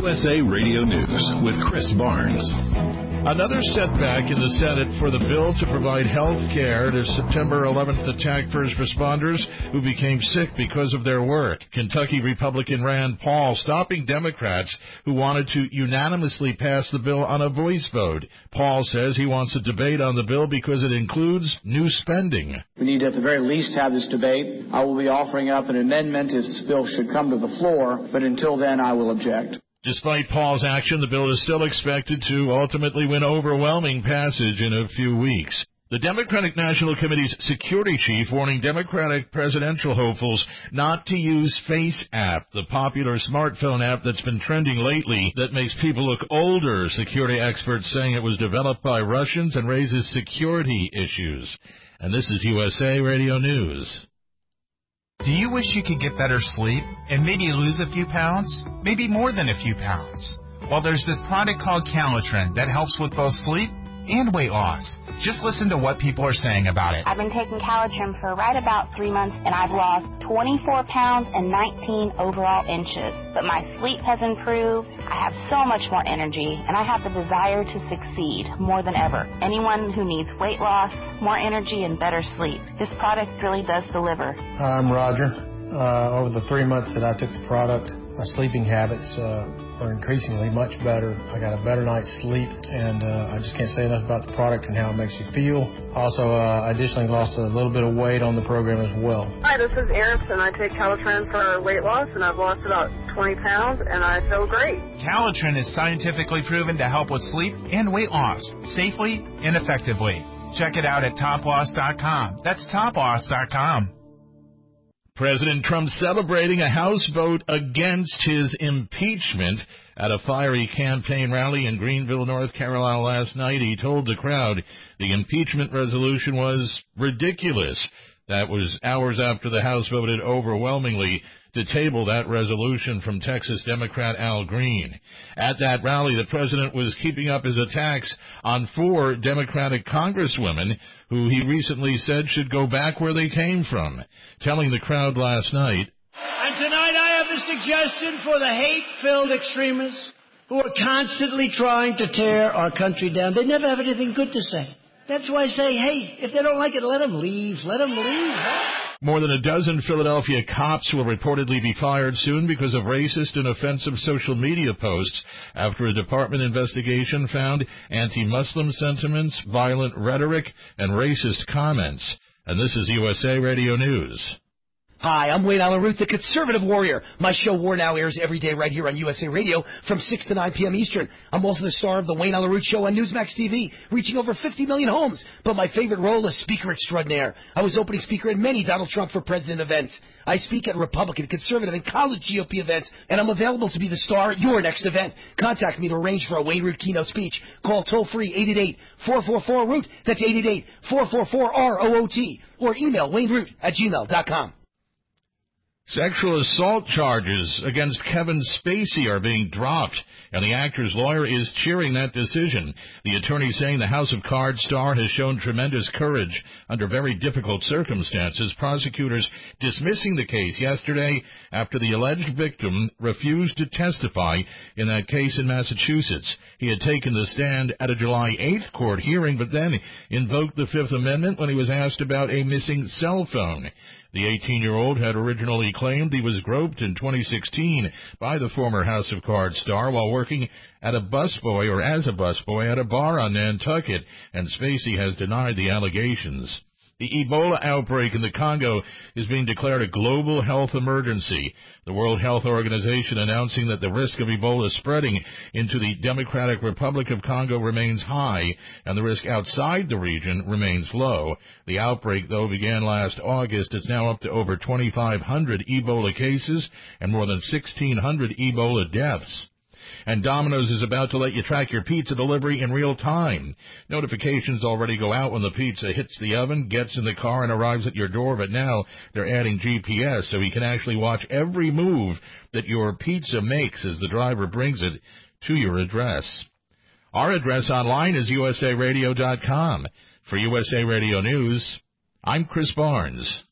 USA Radio News with Chris Barnes. Another setback in the Senate for the bill to provide health care to September 11th attack first responders who became sick because of their work. Kentucky Republican Rand Paul stopping Democrats who wanted to unanimously pass the bill on a voice vote. Paul says he wants a debate on the bill because it includes new spending. We need to at the very least have this debate. I will be offering up an amendment if this bill should come to the floor, but until then I will object. Despite Paul's action, the bill is still expected to ultimately win overwhelming passage in a few weeks. The Democratic National Committee's security chief warning Democratic presidential hopefuls not to use Face App, the popular smartphone app that's been trending lately that makes people look older, security experts saying it was developed by Russians and raises security issues. And this is USA Radio News. Do you wish you could get better sleep and maybe lose a few pounds? Maybe more than a few pounds? Well, there's this product called Calitrin that helps with both sleep and weight loss. Just listen to what people are saying about it. I've been taking Calitrin for right about 3 months, and I've lost 24 pounds and 19 overall inches. But my sleep has improved, I have so much more energy, and I have the desire to succeed more than ever. Anyone who needs weight loss, more energy, and better sleep, this product really does deliver. I'm Roger. Over the 3 months that I took the product, my sleeping habits are increasingly much better. I got a better night's sleep, and I just can't say enough about the product and how it makes you feel. Also, I additionally lost a little bit of weight on the program as well. Hi, this is Erin, and I take Calitrin for weight loss, and I've lost about 20 pounds, and I feel great. Calitrin is scientifically proven to help with sleep and weight loss safely and effectively. Check it out at toploss.com. That's toploss.com. President Trump celebrating a House vote against his impeachment at a fiery campaign rally in Greenville, North Carolina last night. He told the crowd the impeachment resolution was ridiculous. That was hours after the House voted overwhelmingly to table that resolution from Texas Democrat Al Green. At that rally, the president was keeping up his attacks on 4 Democratic congresswomen who he recently said should go back where they came from, telling the crowd last night, "And tonight I have a suggestion for the hate-filled extremists who are constantly trying to tear our country down. They never have anything good to say. That's why I say, hey, if they don't like it, let them leave. Let them leave. Huh? More than a dozen Philadelphia cops will reportedly be fired soon because of racist and offensive social media posts after a department investigation found anti-Muslim sentiments, violent rhetoric, and racist comments. And this is USA Radio News. Hi, I'm Wayne Allen Root, the conservative warrior. My show War Now airs every day right here on USA Radio from 6 to 9 p.m. Eastern. I'm also the star of the Wayne Allen Root Show on Newsmax TV, reaching over 50 million homes. But my favorite role is speaker extraordinaire. I was opening speaker at many Donald Trump for President events. I speak at Republican, conservative, and college GOP events, and I'm available to be the star at your next event. Contact me to arrange for a Wayne Root keynote speech. Call toll-free 888-444-ROOT. That's 888-444-ROOT. Or email wayneroot@gmail.com. Sexual assault charges against Kevin Spacey are being dropped, and the actor's lawyer is cheering that decision. The attorney saying the House of Cards star has shown tremendous courage under very difficult circumstances. Prosecutors dismissing the case yesterday after the alleged victim refused to testify in that case in Massachusetts. He had taken the stand at a July 8th court hearing, but then invoked the Fifth Amendment when he was asked about a missing cell phone. The 18-year-old had originally claimed he was groped in 2016 by the former House of Cards star while working at as a busboy at a bar on Nantucket, and Spacey has denied the allegations. The Ebola outbreak in the Congo is being declared a global health emergency. The World Health Organization announcing that the risk of Ebola spreading into the Democratic Republic of Congo remains high, and the risk outside the region remains low. The outbreak, though, began last August. It's now up to over 2,500 Ebola cases and more than 1,600 Ebola deaths. And Domino's is about to let you track your pizza delivery in real time. Notifications already go out when the pizza hits the oven, gets in the car, and arrives at your door, but now they're adding GPS so you can actually watch every move that your pizza makes as the driver brings it to your address. Our address online is usaradio.com. For USA Radio News, I'm Chris Barnes.